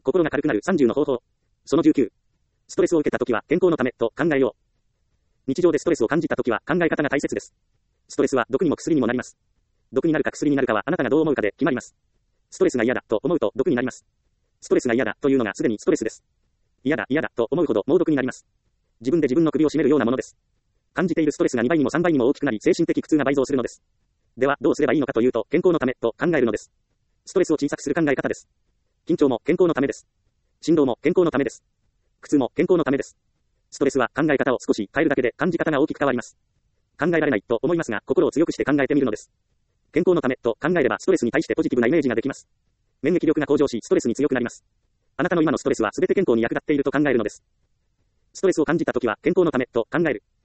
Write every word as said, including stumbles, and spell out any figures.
心が軽くなるさんじゅうの方法。そのじゅうきゅう。ストレスを受けたときは健康のためと考えよう。日常でストレスを感じたときは考え方が大切です。ストレスは毒にも薬にもなります。毒になるか薬になるかはあなたがどう思うかで決まります。ストレスが嫌だと思うと毒になります。ストレスが嫌だというのがすでにストレスです。嫌だ嫌だと思うほど猛毒になります。自分で自分の首を絞めるようなものです。感じているストレスがにばいにもさんばいにも大きくなり精神的苦痛が倍増するのです。ではどうすればいいのかというと健康のためと考えるのです。ストレスを小さくする考え方です。緊張も健康のためです。振動も健康のためです。苦痛も健康のためです。ストレスは考え方を少し変えるだけで感じ方が大きく変わります。考えられないと思いますが心を強くして考えてみるのです。健康のためと考えればストレスに対してポジティブなイメージができます。免疫力が向上しストレスに強くなります。あなたの今のストレスは全て健康に役立っていると考えるのです。ストレスを感じたときは健康のためと考える。